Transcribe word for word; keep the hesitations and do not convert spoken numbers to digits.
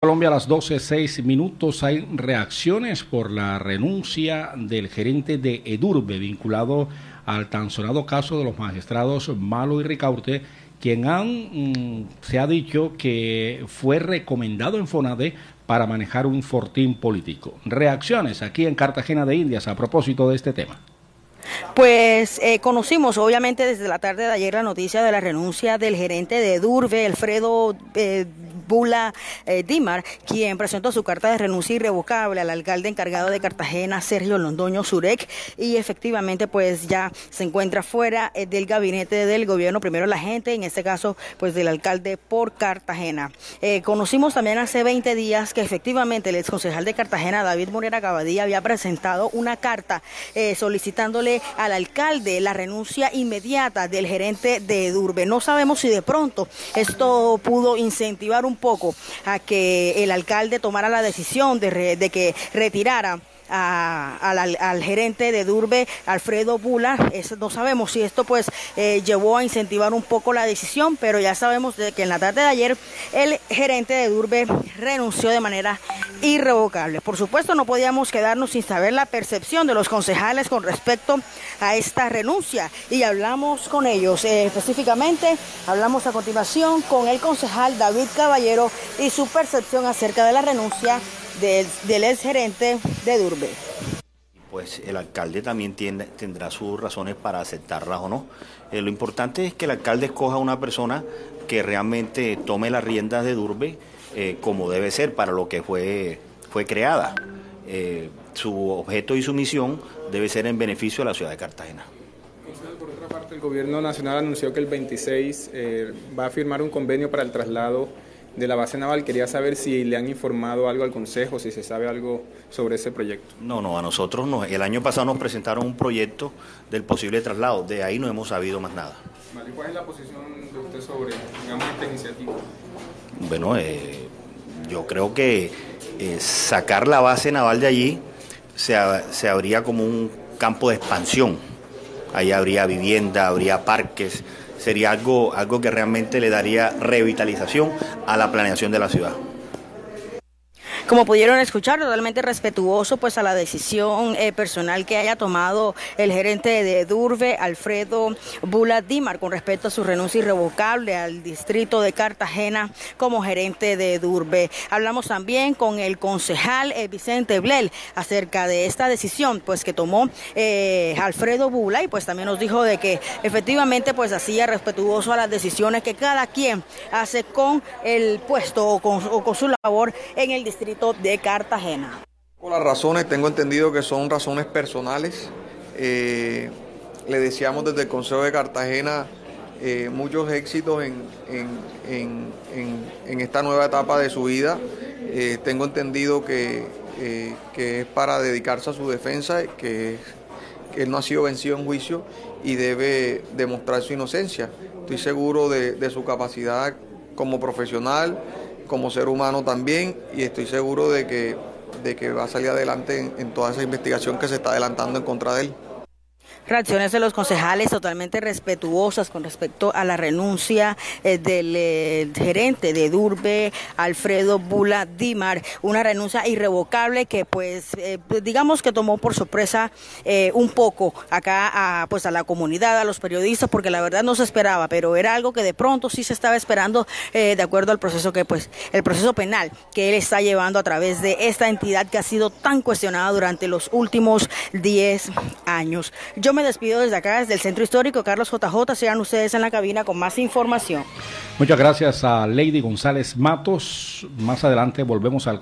Colombia a las doce seis minutos. Hay reacciones por la renuncia del gerente de Edurbe vinculado al tan sonado caso de los magistrados Malo y Ricaurte, quien han, mmm, se ha dicho que fue recomendado en FONADE para manejar un fortín político. Reacciones aquí en Cartagena de Indias a propósito de este tema. Pues eh, conocimos obviamente desde la tarde de ayer la noticia de la renuncia del gerente de Edurbe, Alfredo eh, Bula eh, Dimar, quien presentó su carta de renuncia irrevocable al alcalde encargado de Cartagena, Sergio Londoño Zurek, y efectivamente pues ya se encuentra fuera eh, del gabinete del gobierno, primero la gente, en este caso pues del alcalde por Cartagena. Eh, conocimos también hace veinte días que efectivamente el exconcejal de Cartagena, David Morera Gabadía, había presentado una carta eh, solicitándole al alcalde la renuncia inmediata del gerente de Edurbe. No sabemos si de pronto esto pudo incentivar un poco a que el alcalde tomara la decisión de, re, de que retirara A, al, al gerente de Edurbe, Alfredo Bula. Eso no sabemos si esto pues eh, llevó a incentivar un poco la decisión, pero ya sabemos de que en la tarde de ayer el gerente de Edurbe renunció de manera irrevocable. Por supuesto, no podíamos quedarnos sin saber la percepción de los concejales con respecto a esta renuncia, y hablamos con ellos, eh, específicamente hablamos a continuación con el concejal David Caballero y su percepción acerca de la renuncia del, del exgerente de Edurbe. Pues el alcalde también tiene, tendrá sus razones para aceptarlas o no. Eh, lo importante es que el alcalde escoja una persona que realmente tome las riendas de Edurbe eh, como debe ser, para lo que fue, fue creada. Eh, su objeto y su misión debe ser en beneficio de la ciudad de Cartagena. Por otra parte, el gobierno nacional anunció que el veintiséis eh, va a firmar un convenio para el traslado de la base naval. Quería saber si le han informado algo al Consejo, si se sabe algo sobre ese proyecto. No, no, a nosotros no. El año pasado nos presentaron un proyecto del posible traslado, de ahí no hemos sabido más nada. Vale, ¿cuál es la posición de usted sobre, digamos, esta iniciativa? Bueno, eh, yo creo que eh, sacar la base naval de allí se, se abría como un campo de expansión. Ahí habría vivienda, habría parques. Sería algo, algo que realmente le daría revitalización a la planeación de la ciudad. Como pudieron escuchar, totalmente respetuoso pues a la decisión eh, personal que haya tomado el gerente de Edurbe, Alfredo Bula Dimar, con respecto a su renuncia irrevocable al distrito de Cartagena como gerente de Edurbe. Hablamos también con el concejal eh, Vicente Blel acerca de esta decisión pues que tomó eh, Alfredo Bula, y pues también nos dijo de que efectivamente pues hacía respetuoso a las decisiones que cada quien hace con el puesto o con, o con su labor en el distrito de Cartagena. Por las razones, tengo entendido que son razones personales. Eh, le deseamos desde el Consejo de Cartagena eh, muchos éxitos en, en, en, en, en esta nueva etapa de su vida. Eh, tengo entendido que, eh, que es para dedicarse a su defensa, que, que él no ha sido vencido en juicio y debe demostrar su inocencia. Estoy seguro de, de su capacidad como profesional, como ser humano también, y estoy seguro de que, de que va a salir adelante en, en toda esa investigación que se está adelantando en contra de él. Reacciones de los concejales totalmente respetuosas con respecto a la renuncia eh, del eh, gerente de Edurbe, Alfredo Bula Dimar, una renuncia irrevocable que pues eh, digamos que tomó por sorpresa eh, un poco acá a, pues a la comunidad, a los periodistas, porque la verdad no se esperaba, pero era algo que de pronto sí se estaba esperando eh, de acuerdo al proceso que pues el proceso penal que él está llevando a través de esta entidad que ha sido tan cuestionada durante los últimos diez años. Yo me despido desde acá, desde el Centro Histórico Carlos J J. Sigan ustedes en la cabina con más información. Muchas gracias a Lady González Matos. Más adelante volvemos al